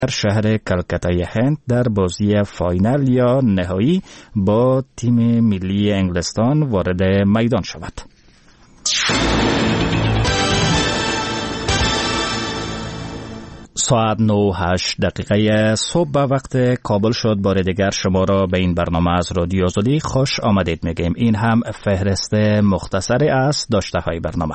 در شهر کلکتای هند در بازی فاینال یا نهایی با تیم ملی انگلستان وارد میدان شود. ساعت 9:08 صبح به وقت کابل شد. بار دیگر شما را به این برنامه از رادیو آزادی خوش آمدید میگیم. این هم فهرست مختصری از داشته های برنامه.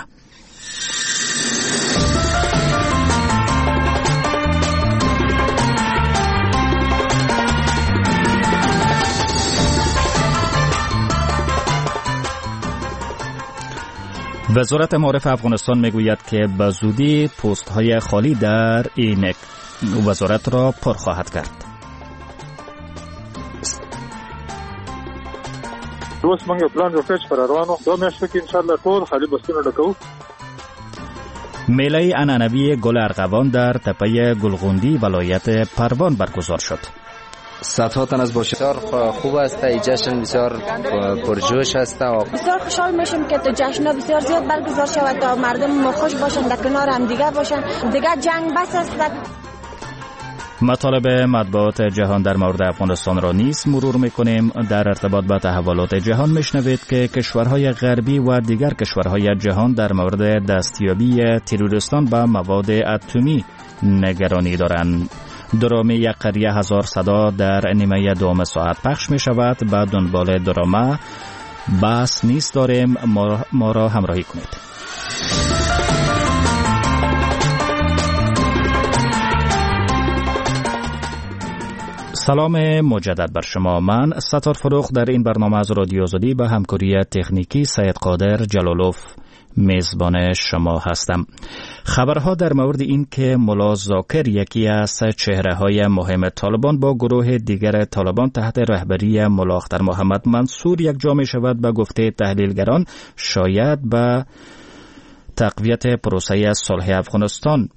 وزارت معارف افغانستان میگوید که به زودی پست های خالی در این وزارت را پر خواهد کرد. اوس موږ پلان جوړ کړی پر روانو 2 میاشتو کې ان شاء الله ټول خالی بستونه ډکو. میله عنعنوی گل ارغوان در تپه گلغوندی ولایت پروان برگزار شد. صدها تن از بسیار خوب است. این جشن بسیار پرجوش است. بسیار خوشحال میشیم که تو جشن بسیار زیاد برگزار شود تا مردم خوش باشند، در کنار هم دیگه باشند. دیگه جنگ بس است. مطالب مطبوعات جهان در مورد افغانستان را نیز مرور میکنیم. در ارتباط با تحولات جهان میشنوید که کشورهای غربی و دیگر کشورهای جهان در مورد دستیابی تروریستان به مواد اتمی نگرانی دارند. درامه یک قریه 1000 صدا در نیمه دوم ساعت پخش می شود. به دنبال درامه بس نیست داریم. ما را همراهی کنید. سلام مجدد بر شما. من ستار فروخ در این برنامه از رادیو آزادی به همکاری تکنیکی سید قادر جلالوف میزبان شما هستم. خبرها در مورد این که ملا زاکر یکی از چهره‌های مهم طالبان با گروه دیگر طالبان تحت رهبری ملا اختر محمد منصور یکجا می شود به گفته تحلیلگران شاید به تقویت پروسه صلح افغانستان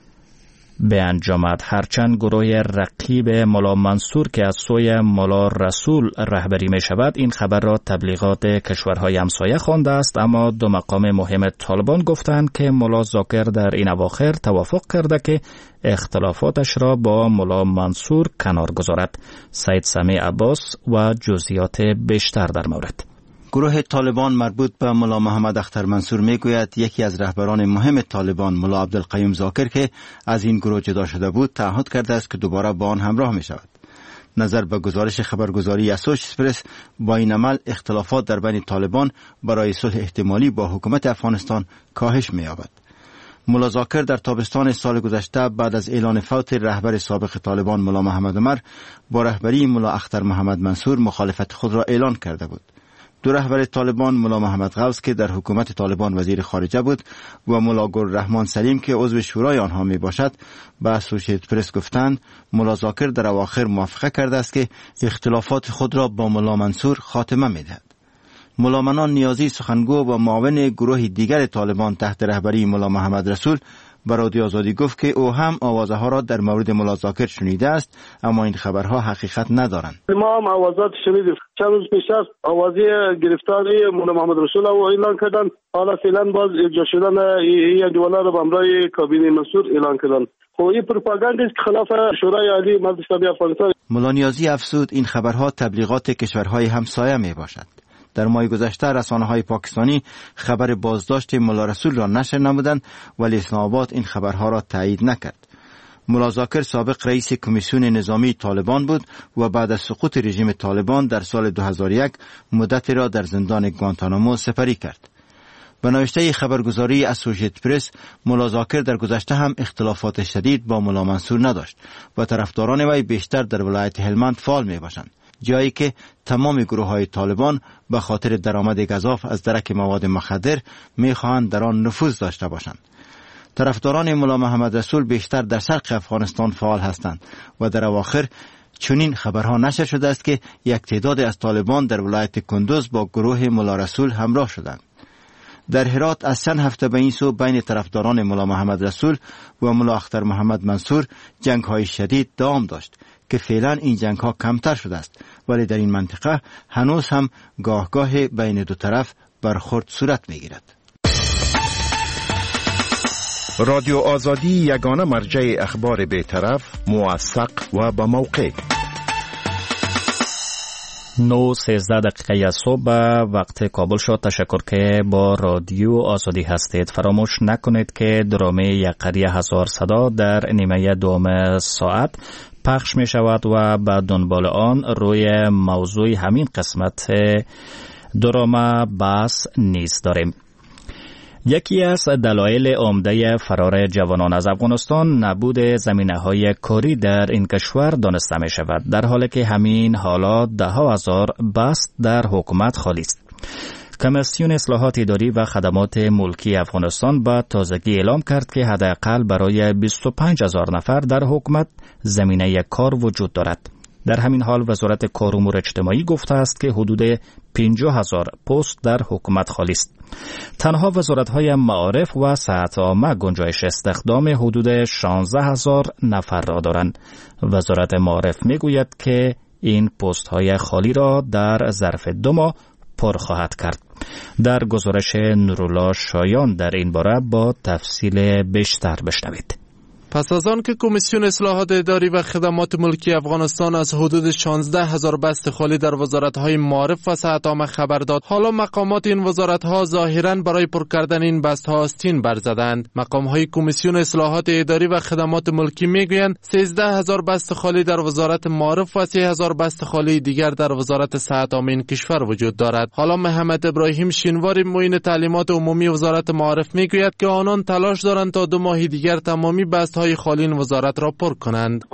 به انجامد. هرچند گروه رقیب ملا منصور که از سوی ملا رسول رهبری می شود این خبر را تبلیغات کشورهای همسایه خوانده است، اما دو مقام مهم طالبان گفتند که ملا زاکر در این اواخر توافق کرده که اختلافاتش را با ملا منصور کنار گذارد. سید سمیع عباس و جزئیات بیشتر در مورد. گروه طالبان مربوط به ملا محمد اختر منصور میگوید یکی از رهبران مهم طالبان ملا عبدالقیوم زاکر که از این گروه جدا شده بود تعهد کرده است که دوباره با آن همراه می شود. نظر به گزارش خبرگزاری اسوسییتد با این عمل اختلافات در بین طالبان برای صلح احتمالی با حکومت افغانستان کاهش می یابد. ملا زاکر در تابستان سال گذشته بعد از اعلان فوت رهبر سابق طالبان ملا محمد عمر با رهبری ملا اختر محمد منصور مخالفت خود را اعلان کرده بود. دو رهبر طالبان ملا محمد غوث که در حکومت طالبان وزیر خارجه بود و ملا گلرحمان سلیم که عضو شورای آنها می باشد به اسوسییتد پرس گفتند ملا زاکر در اواخر موافقه کرده است که اختلافات خود را با ملا منصور خاتمه می دهد. ملا منان نیازی سخنگو و معاون گروه دیگر طالبان تحت رهبری ملا محمد رسول به رادیو آزادی گفت که او هم آوازها را در مورد ملا زاکر شنیده است، اما این خبرها حقیقت ندارند. ما هم آوازات شنیدیم. چند روز پیش از آوازی گرفتاری ملا محمد رسول او اعلان کردن. حالا فعلا باز اجرا شدن این جوالا را به همراه کابینه منصور اعلان کردن. خب این پروپاگاندا است که خلاف شورای عالی مجلس اسلامی افغانستان. ملا نیازی افزود این خبرها تبلیغات کشورهای همسایه می باشد. در ماه گذشته رسانه‌های پاکستانی خبر بازداشت ملا رسول را نشر نمودند ولی اسلام آباد این خبرها را تایید نکرد. ملا زاکر سابق رئیس کمیسیون نظامی طالبان بود و بعد از سقوط رژیم طالبان در سال 2001 مدتی را در زندان گوانتانامو سپری کرد. به نوشته خبرگزاری اسوسییتد پرس ملا زاکر در گذشته هم اختلافات شدید با ملا منصور نداشت و طرفداران وی بیشتر در ولایت هلمند فعال می باشند، جایی که تمام گروه های طالبان به خاطر درآمد گزاف از درک مواد مخدر می خواهند در آن نفوذ داشته باشند. طرفداران ملا محمد رسول بیشتر در شرق افغانستان فعال هستند و در اواخر چنین خبرها نشر شده است که یک تعداد از طالبان در ولایت کندوز با گروه ملا رسول همراه شدند. در هرات از چند هفته به این سو بین طرفداران ملا محمد رسول و ملا اختر محمد منصور جنگ های شدید دوام داشت که فعلا این جنگ ها کمتر شده است، ولی در این منطقه هنوز هم گاه بین دو طرف برخورد صورت می گیرد. رادیو آزادی یگانه مرجع اخبار بی‌طرف، موثق و با موقع. 9:13 صبح وقت کابل شد. تشکر که با رادیو آزادی هستید. فراموش نکنید که درامه یقری هزار صدا در نیمه دوم ساعت پخش می شود و به دنبال آن روی موضوع همین قسمت درامه بحث نیز داریم. یکی از دلایل عمده فرار جوانان از افغانستان نبود زمینه‌های کاری در این کشور دانسته می شود، در حالی که همین حالات ده ها هزار بست در حکومت خالی است. کمیسیون اصلاحات اداری و خدمات ملکی افغانستان با تازگی اعلام کرد که حداقل برای 25,000 نفر در حکومت زمینه کار وجود دارد. در همین حال وزارت کار و امور اجتماعی گفته است که حدود 50,000 پست در حکومت خالی است. تنها وزارت‌های معارف و صحت عامه گنجایش استخدام حدود 16,000 نفر را دارند. وزارت معارف میگوید که این پست‌های خالی را در ظرف 2 ماه پر خواهد کرد. در گزارش نورالله شایان در این باره با تفصیل بیشتر بشنوید. پس از آن که کمیسیون اصلاحات اداری و خدمات ملکی افغانستان از حدود 16,000 بست خالی در وزارت‌های معارف و صحت عامه خبر داد، حالا مقامات این وزارت‌ها ظاهراً برای پر کردن این بست‌ها آستین برزدند. مقام‌های کمیسیون اصلاحات اداری و خدمات ملکی میگویند 13,000 بست خالی در وزارت معارف و 3,000 بست خالی دیگر در وزارت صحت عامه این کشور وجود دارد. حالا محمد ابراهیم شینواری معین تعلیمات عمومی وزارت معارف میگوید که آنان تلاش دارند تا 2 ماه دیگر تمامی بست خالی این وزارت را پر کنند.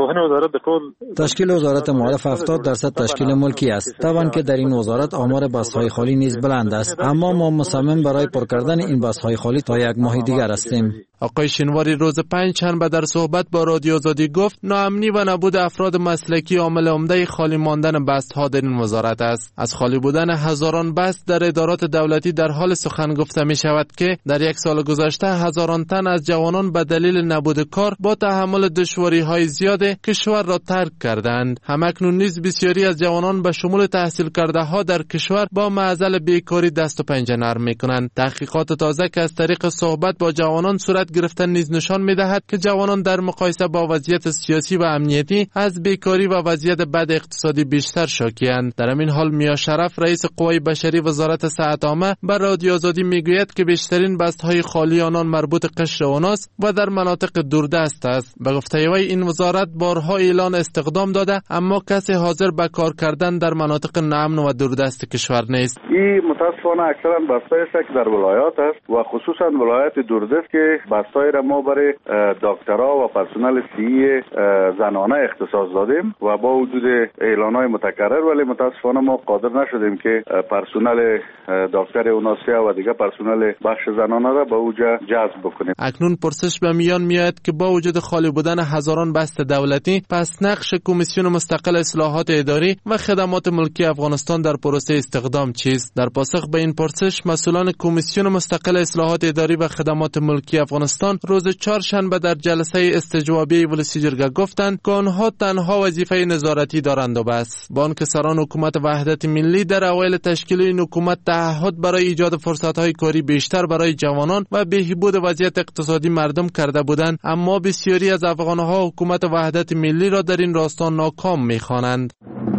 تشکیل وزارت معارف 70% تشکیل ملکی است. طبعا که در این وزارت آمار بست‌های خالی نیز بلند است، اما ما مصمم برای پر کردن این بست‌های خالی تا 1 ماه دیگر هستیم. آقای شینواری روز 5 شنبه در صحبت با رادیو آزادی گفت ناامنی و نبود افراد مسلکی عامل عمده خالی ماندن بست‌ها در این وزارت است. از خالی بودن هزاران بست در ادارات دولتی در حال سخن گفته می شود که در 1 سال گذشته هزاران تن از جوانان به دلیل نبود کار با تحمل دشواری‌های زیاد کشور را ترک کردند. همکنون نیز بسیاری از جوانان به شمول تحصیل کرده ها در کشور با معضل بیکاری دست و پنجه نرم می‌کنند. تحقیقات تازه که از طریق صحبت با جوانان صورت گرفتن نیز نشان می‌دهد که جوانان در مقایسه با وضعیت سیاسی و امنیتی از بیکاری و وضعیت بد اقتصادی بیشتر شاکی‌اند. در همین حال میا شرف رئیس قوای بشری وزارت صحت عامه بر رادیو آزادی میگوید که بیشترین بست‌های خالی آنان مربوط قشر اوناس و در مناطق دوردست است. به گفته وی این وزارت بارها اعلان استخدام داده اما کسی حاضر به کار کردن در مناطق ناامن و دوردست کشور نیست. این متاسفانه اکثرا بستایی است که در ولایات است و خصوصا ولایت دوردست که بستایی را ما برای دکترها و پرسنل صحی زنانه اختصاص دادیم و با وجود اعلان‌های متکرر ولی متاسفانه ما قادر نشدیم که پرسنل دکتر اوناسیا و دیگر پرسنل بخش زنانه را به اوجا جذب بکنیم. اکنون پرسش به میان میاد که با وجود خالی بودن هزاران بست دولتی، پس نقش کمیسیون مستقل اصلاحات اداری و خدمات ملکی افغانستان در پروسه استخدام چیست؟ در پاسخ به این پرسش مسئولان کمیسیون مستقل اصلاحات اداری و خدمات ملکی افغانستان روز 4 شنبه در جلسه استجوابی ولسی جرگه گفتند که آنها تنها وظیفه نظارتی دارند و بس. با آنکه سران حکومت وحدت ملی در اوایل تشکیل این حکومت تعهد برای ایجاد فرصت‌های کاری بیشتر برای جوانان و بهبود وضعیت اقتصادی مردم کرده بودند، اما بسیاری از افغان‌ها حکومت وحدت ملی را در این راستا ناکام می‌خوانند.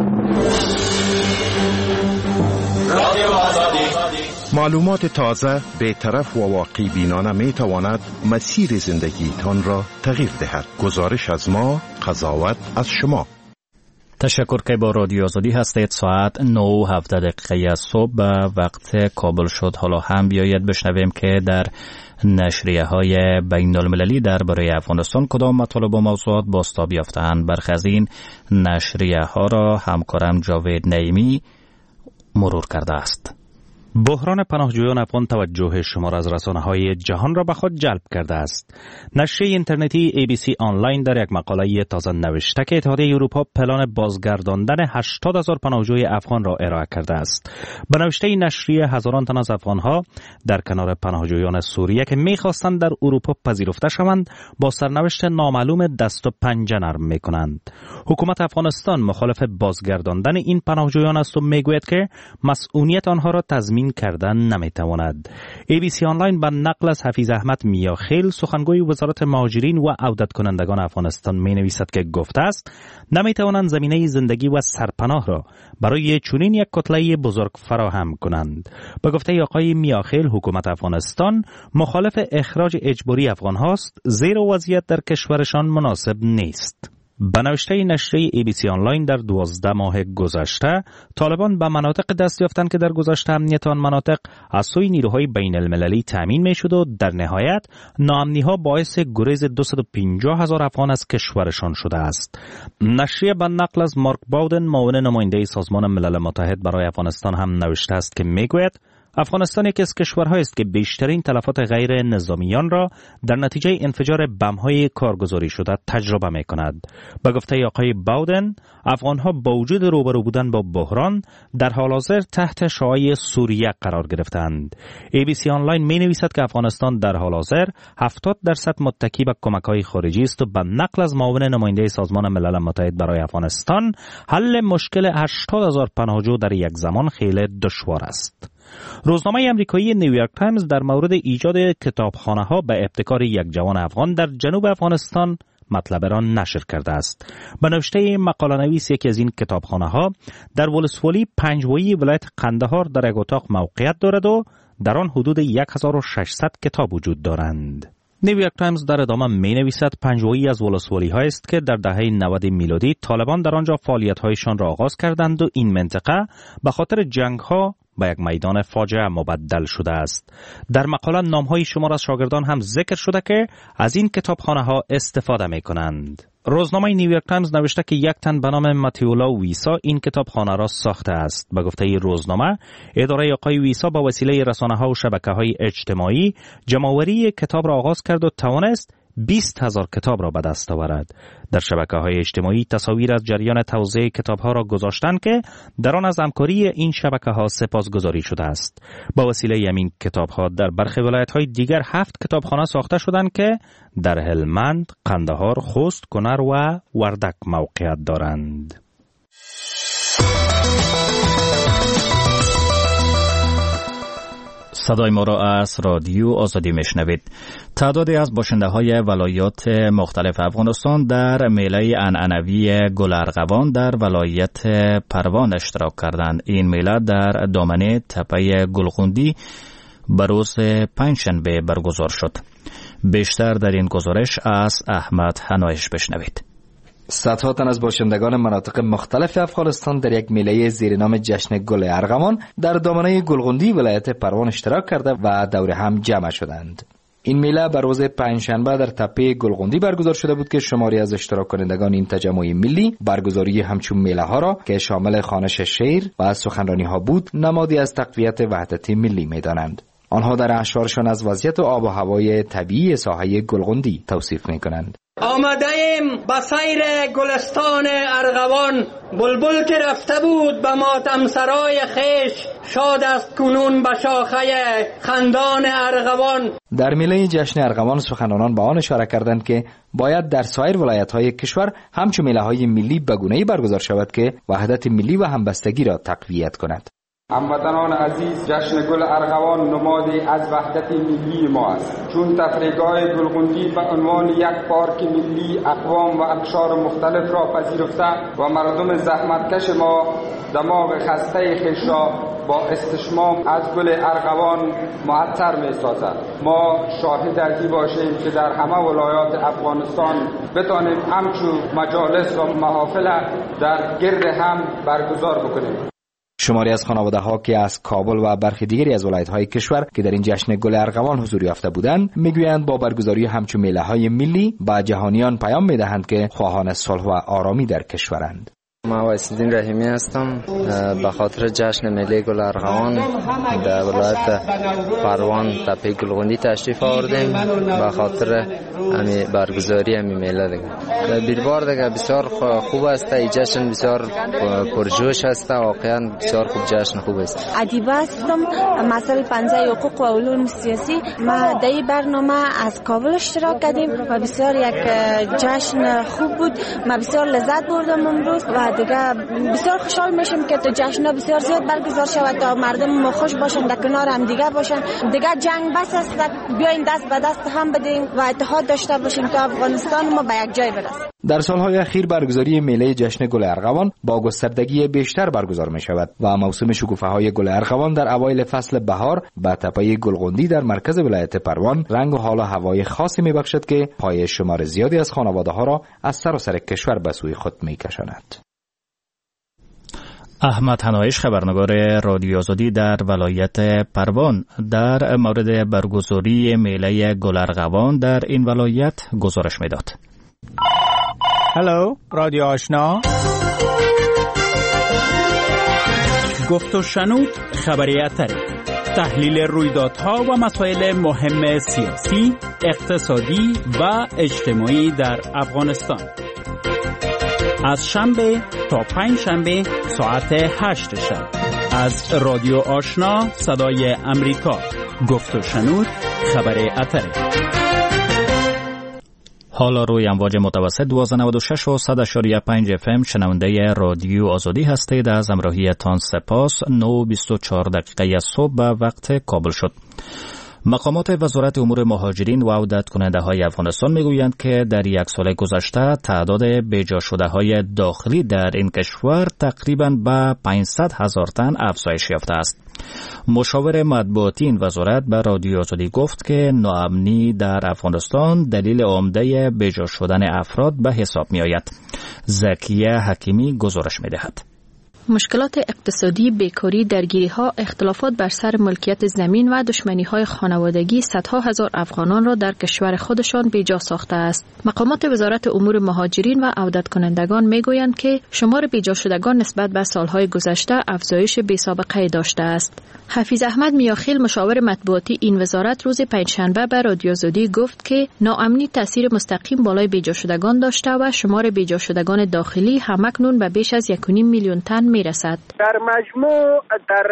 معلومات تازه، بی‌طرف و واقعی بینانه می تواند مسیر زندگیتان را تغییر دهد. گزارش از ما، قضاوت از شما. تشکر که با رادیو آزادی هستید. ساعت 9:17 صبح وقت کابل شد. حالا هم بیایید بشنویم که در نشریه های بین المللی درباره افغانستان کدام مطالب و موضوعات بازتاب یافته‌اند. برخی از این نشریه ها را همکارم جاوید نعیمی مرور کرده است. بحران پناهجویان افغان توجه شمار از رسانه‌های جهان را به خود جلب کرده است. نشریه اینترنتی ABC آنلاین در یک مقاله تازه نوشته که اتحادیه اروپا پلان بازگرداندن 80,000 پناهجوی افغان را ارائه کرده است. به نوشته این نشریه هزاران تن از افغان‌ها در کنار پناهجویان سوریه که می‌خواستند در اروپا پذیرفته شوند با سرنوشت نامعلوم دست و پنجه نرم می‌کنند. حکومت افغانستان مخالف بازگرداندن این پناهجویان است و می‌گوید که مسئولیت آنها را تضمین تضمین کردن نمیتواند. ABC آنلاین به نقل از حفیظ احمد میاخیل سخنگوی وزارت مهاجرین و عودت کنندگان افغانستان می نویسد که گفته است نمیتوانند زمینه زندگی و سرپناه را برای چنین یک کتله بزرگ فراهم کنند. به گفته آقای میاخیل حکومت افغانستان مخالف اخراج اجباری افغان هاست زیرا وضعیت در کشورشان مناسب نیست. به نوشته نشریه ABC آنلاین در 12 ماه گذشته طالبان به مناطق دست یافتند که در گذشته امنیت آن مناطق از سوی نیروهای بین المللی تامین می شد و در نهایت ناامنی ها باعث گریز 250,000 افغان از کشورشان شده است. نشریه به نقل از مارک باودن معاون نماینده سازمان ملل متحد برای افغانستان هم نوشته است که میگوید افغانستان یکی از کشورهایی است که بیشترین تلفات غیر نظامیان را در نتیجه انفجار بم‌های کارگزاری شده تجربه می‌کند. به گفته آقای باودن، افغان‌ها با وجود روبرو بودن با بحران در حال حاضر تحت شعاع سوریه قرار گرفتند. ABC آنلاین می‌نویسد که افغانستان در حال حاضر 70% متکی به کمک‌های خارجی است و به نقل از معاون نماینده سازمان ملل متحد برای افغانستان حل مشکل 80,000 پناهجو در یک زمان خیلی دشوار است. روزنامه امریکایی نیویورک تایمز در مورد ایجاد کتابخانه‌ها به ابتکار یک جوان افغان در جنوب افغانستان مطلب را نشر کرده است. به نوشته مقاله‌نویس یکی از این کتابخانه‌ها در ولسوالی پنجوایی ولایت قندهار در یک اتاق موقعیت دارد و در آن حدود 1600 کتاب وجود دارند. نیویورک تایمز در ادامه می نویسد پنجوایی از ولسوالی ها است که در دهه 90 میلادی طالبان در آنجا فعالیت هایشان را آغاز کردند و این منطقه به خاطر جنگ ها به یک میدان فاجعه مبدل شده است. در مقاله نام‌های شمار از شاگردان هم ذکر شده که از این کتابخانه ها استفاده می کنند. روزنامه نیویورک تایمز نوشته که یک تن به نام ماتیولا ویسا این کتابخانه را ساخته است. به گفته روزنامه، اداره آقای ویسا با وسیله رسانه‌ها و شبکه‌های اجتماعی جمع‌آوری کتاب را آغاز کرد و توانست 20,000 کتاب را به دست آورد. در شبکه‌های اجتماعی تصاویر از جریان توزیع کتاب‌ها را گذاشتند که در آن از همکاری این شبکه‌ها سپاسگزاری شده است. با وسیله همین کتاب‌ها در برخی ولایت‌های دیگر 7 کتابخانه ساخته شدند که در هلمند، قندهار، خوست، کنر و وردک موقعیت دارند. صدای ما را از رادیو آزادی میشنوید. تعدادی از باشنده‌های ولایات مختلف افغانستان در میله عنعنوی گل ارغوان در ولایت پروان اشتراک کردند. این میله در دامنه تپه گلغوندی به روز پنجشنبه برگزار شد. بیشتر در این گزارش از احمد حنایش بشنوید. صدها تن از باشندگان مناطق مختلف افغانستان در یک میله زیر نام جشن گل ارغوان در دامنه گلغوندی ولایت پروان اشتراک کرده و دور هم جمع شدند. این میله بر روز پنجشنبه در تپه گلغوندی برگزار شده بود که شماری از اشتراک کنندگان این تجمع ملی برگزاری همچون میله ها را که شامل خوانش شعر و سخنرانی ها بود نمادی از تقویت وحدت ملی می‌دانند. آنها در اشعارشان از وضعیت آب و هوای طبیعی ساحه گلغوندی توصیف می‌کنند. آمده ایم به سیر گلستان ارغوان، بلبل که رفته بود به ماتم سرای خیش، شاد است کنون به شاخه خندان ارغوان. در میله جشن ارغوان سخنرانان به آن اشاره کردند که باید در سایر ولایت‌های کشور همچون میله‌های ملی به گونه‌ای برگزار شود که وحدت ملی و همبستگی را تقویت کند. هموطنان عزیز، جشن گل ارغوان نمادی از وحدت ملی ما است، چون تفریحگاه گلغوندی به عنوان یک پارک ملی اقوام و اقشار مختلف را پذیرفته و مردم زحمتکش ما دماغ خسته خویش را با استشمام از گل ارغوان معطر می سازد. ما شاهد ازی باشیم که در همه ولایات افغانستان بتانیم همچون مجالس و محافل در گرد هم برگزار بکنیم. شماری از خانواده‌ها که از کابل و برخی دیگری از ولایت‌های کشور که در این جشن گل ارغوان حضور یافته بودند میگویند با برگزاری همچون میله‌های ملی به جهانیان پیام میدهند که خواهان صلح و آرامی در کشورند. ما وایس‌الدین رحیمی هستم. به خاطر جشن میله گل ارغوان در ولایت پروان تپه گلغوندی تشریف آوردیم به خاطر برگزاری همین میله دیگه. بیربار دیگه بسیار خوب است. این جشن بسیار پرجوش است. واقعا بسیار خوب جشن خوب است. ادیبه هستم، مسائل پنځه حقوق و علوم سیاسی. ما در این برنامه از کابل اشتراک کردیم و بسیار یک جشن خوب بود. ما بسیار لذت بردم امروز و دیگه بسیار خوشحال میشیم که تو جشن بسیار زیاد برگزار شود تا مردم خوش باشن، در کنار هم دیگه باشن. دیگه جنگ بس است، بیاین دست به دست هم بدیم و اتحاد داشته باشیم تا افغانستان ما به یک جای برسه. در سالهای اخیر برگزاری میله جشن گل ارغوان با گستردگی بیشتر برگزار می شود و موسم شکوفه‌های گل ارغوان در اوایل فصل بهار به تپه گلغندی در مرکز ولایت پروان رنگ و حال و هوای خاصی می بخشد که پای شمار زیادی از خانواده‌ها را از سراسر کشور به سوی خود می کشاند. احمد حنایش خبرنگار رادیو آزادی در ولایت پروان در مورد برگزاری میله گل ارغوان در این ولایت گزارش میداد. هلو رادیو آشنا، گفت و شنود خبری اتری، تحلیل رویدادها و مسائل مهم سیاسی، اقتصادی و اجتماعی در افغانستان از شنبه تا پنج شنبه ساعت 8 شب از رادیو آشنا صدای امریکا. گفت و شنود خبری اتری. حالا روی امواج متوسط 1296 و 100.5 FM شنونده رادیو آزادی هستید. از همراهیتان سپاس. 9:24 صبح به وقت کابل شد. مقامات وزارت امور مهاجرین و عودت کننده های افغانستان میگویند که در یک سال گذشته تعداد بیجا شده های داخلی در این کشور تقریباً به 500,000 تن افزایش یافته است. مشاور مطبوعاتی این وزارت به رادیو آزادی گفت که ناامنی در افغانستان دلیل عمده بیجا شدن افراد به حساب می آید. زکیه حکیمی گزارش می دهد. مشکلات اقتصادی، بیکاری، درگیری‌ها، اختلافات بر سر ملکیت زمین و دشمنی‌های خانوادگی صدها هزار افغانان را در کشور خودشان بیجا ساخته است. مقامات وزارت امور مهاجرین و عودت کنندگان می‌گویند که شمار بیجا شدگان نسبت به سالهای گذشته افزایش بی‌سابقه‌ای داشته است. حفیظ احمد میاخیل مشاور مطبوعاتی این وزارت روز پنجشنبه به رادیو آزادی گفت که ناامنی تاثیر مستقیم بالای بیجا شدگان داشته و شمار بیجا شدگان داخلی همکنون به بیش از 1.5 میلیون تن میرسد. در مجموع در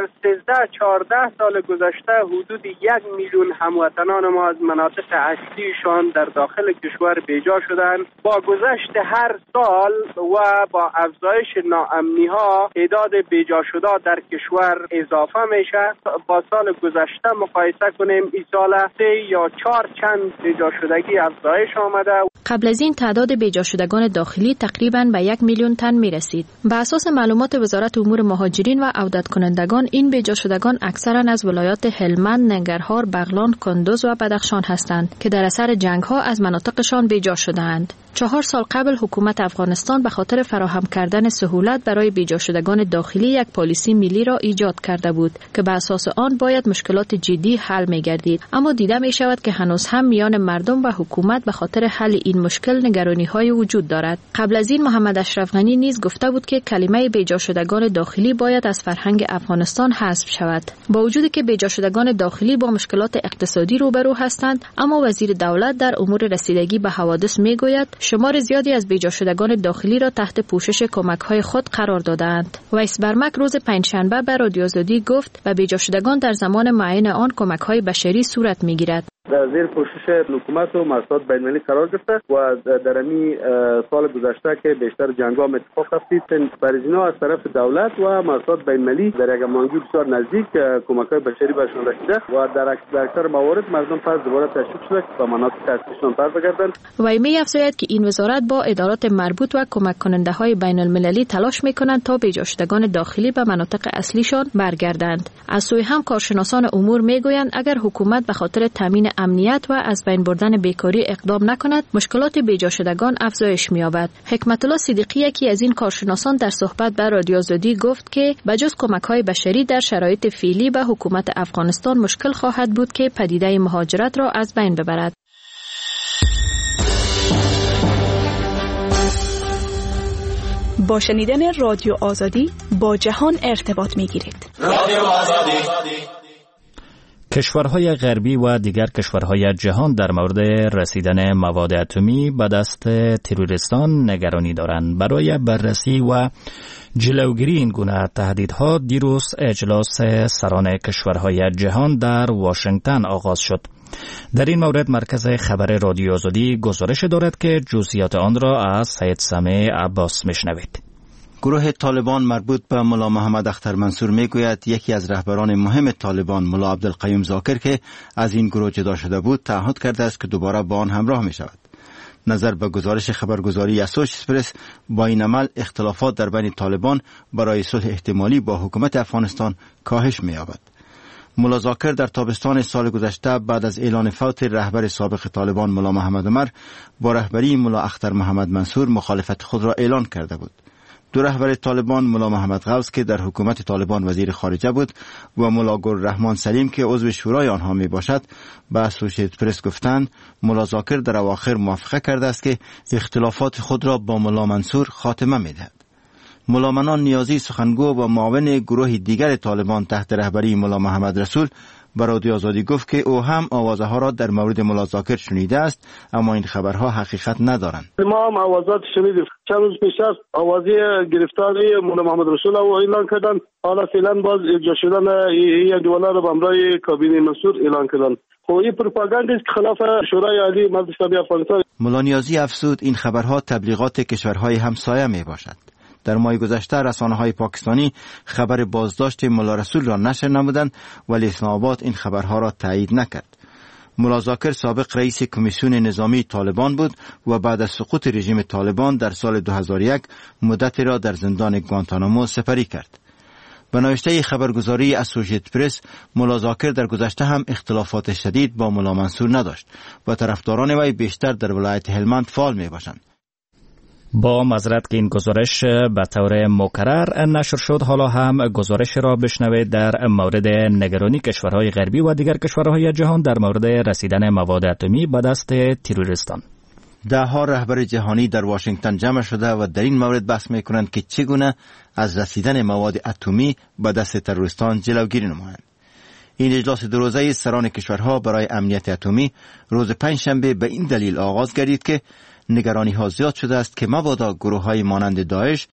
13-14 سال گذشته حدود 1 میلیون هموطنان ما از مناطق اصلیشان در داخل کشور بیجا شدند. با گذشت هر سال و با افزایش ناامنی ها تعداد بیجا شده در کشور اضافه میشه. با سال گذشته مقایسه کنیم این سال 3 یا 4 چند بیجا شدگی افزایش آمده. قبل از این تعداد بیجا شدگان داخلی تقریباً به 1 میلیون تن می رسید. به اساس معلومات وزارت امور مهاجرین و عودت کنندگان این بیجا شدگان اکثرا از ولایات هلمند، ننگرهار، بغلان، کندوز و بدخشان هستند که در اثر جنگ ها از مناطقشان بیجا شدهاند. 4 سال قبل حکومت افغانستان به خاطر فراهم کردن سهولت برای بیجا شدگان داخلی یک پالیسی ملی را ایجاد کرده بود که به اساس آن باید مشکلات جدی حل می گردید، اما دیده می شود که هنوز هم میان مردم و حکومت به خاطر حل این مشکل نگرانی های وجود دارد. قبل از این محمد اشرف غنی نیز گفته بود که کلمه بیجا شدگان داخلی باید از فرهنگ افغانستان حذف شود. با وجودی که بیجا شدگان داخلی با مشکلات اقتصادی روبرو هستند، اما وزیر دولت در امور رسیدگی به حوادث می گوید شمار زیادی از بیجا شدگان داخلی را تحت پوشش کمک‌های خود قرار دادند. ویس برمک روز پنجشنبه به رادیو آزادی گفت و بیجا شدگان در زمان معین آن کمک‌های بشری صورت می‌گیرد. در زیر پوشش حکومت و مؤسسات بین‌المللی قرار گرفته و در این سال گذشته که بیشتر جنگ‌ها اتفاق افتید، پریزینا از طرف دولت و مؤسسات بین‌المللی در یک هماهنگی بسیار نزدیک کمک‌های بشری بهشون رسیده و در اکثر موارد مردم پس دوباره تشویق شده که به مناطق اصلیشان برگردند. وی می‌افزاید که این وزارت با ادارات مربوط و کمک کننده‌های بین‌المللی تلاش می‌کنند تا بیجا شدگان داخلی به مناطق اصلیشان برگردند. از سوی هم کارشناسان امور می‌گویند اگر حکومت به خاطر تامین امنیت و از بین بردن بیکاری اقدام نکند، مشکلات بیجا شدگان افزایش می‌یابد. حکمت الله صدیقی یکی از این کارشناسان در صحبت با رادیو آزادی گفت که بجز کمک‌های بشری در شرایط فعلی به حکومت افغانستان مشکل خواهد بود که پدیده مهاجرت را از بین ببرد. با شنیدن رادیو آزادی با جهان ارتباط می‌گیرید. رادیو آزادی. کشورهای غربی و دیگر کشورهای جهان در مورد رسیدن مواد اتمی به دست تروریستان نگرانی دارند. برای بررسی و جلوگیری این گونه تهدیدها دیروز اجلاس سران کشورهای جهان در واشنگتن آغاز شد. در این مورد مرکز خبر رادیو آزادی گزارش دارد که جزئیات آن را از سید سمیع عباس میشنوید. گروه طالبان مربوط به ملا محمد اختر منصور میگوید یکی از رهبران مهم طالبان ملا عبدالقیوم ذاکر که از این گروه جدا شده بود تعهد کرده است که دوباره با آن همراه می شود. نظر به گزارش خبرگزاری اسوسییتد با این عمل اختلافات در بین طالبان برای صلح احتمالی با حکومت افغانستان کاهش می یابد. ملا ذاکر در تابستان سال گذشته بعد از اعلان فوت رهبر سابق طالبان ملا محمد عمر با رهبری ملا اختر محمد منصور مخالفت خود را اعلان کرده بود. دو رهبر طالبان ملا محمد غوث که در حکومت طالبان وزیر خارجه بود و ملا گلرحمان سلیم که عضو شورای آنها می باشد به اسوسییتد پرس گفتند ملا ذاکر در اواخر موافقه کرده است که اختلافات خود را با ملا منصور خاتمه می دهد. ملا منان نیازی سخنگو و معاون گروه دیگر طالبان تحت رهبری ملا محمد رسول به رادیو آزادی گفت که او هم آوازه ها را در مورد ملا ذاکر شنیده است، اما این خبرها حقیقت ندارند. ما هم آوازات شنیدیم. چند روز پیش از آوازی گرفتاری ملا محمد رسول او اعلان کردن، حالا فعلا باز اجرا شدن این جوالا را به همراه کابینه منصور اعلان کردن. خب این پروپاگاند است که خلاف شورای عالی مجلس شورای افغانستان. ملا نیازی افزود این خبرها تبلیغات کشورهای همسایه می باشد. در ماه گذشته رسانه‌های پاکستانی خبر بازداشت ملا رسول را نشر نمودند ولی اسلام آباد این خبرها را تایید نکرد. ملا ذاکر سابق رئیس کمیسیون نظامی طالبان بود و بعد از سقوط رژیم طالبان در سال 2001 مدتی را در زندان گوانتانامو سپری کرد. به نوشته خبرگزاری اسوسییتد پرس، ملا ذاکر در گذشته هم اختلافات شدید با ملا منصور نداشت و طرفداران وی بیشتر در ولایت هلمند فعال می باشند. با معذرت که این گزارش به طور مکرر نشر شد، حالا هم گزارش را بشنوید در مورد نگرانی کشورهای غربی و دیگر کشورهای جهان در مورد رسیدن مواد اتمی به دست تروریستان. ده‌ها رهبر جهانی در واشنگتن جمع شده و در این مورد بحث می‌کنند که چگونه از رسیدن مواد اتمی به دست تروریستان جلوگیری نمایند. این اجلاس دو روزه سران کشورها برای امنیت اتمی روز پنجشنبه به این دلیل آغاز گردید که نگرانی ها زیاد شده است که مبادا گروه های مانند داعش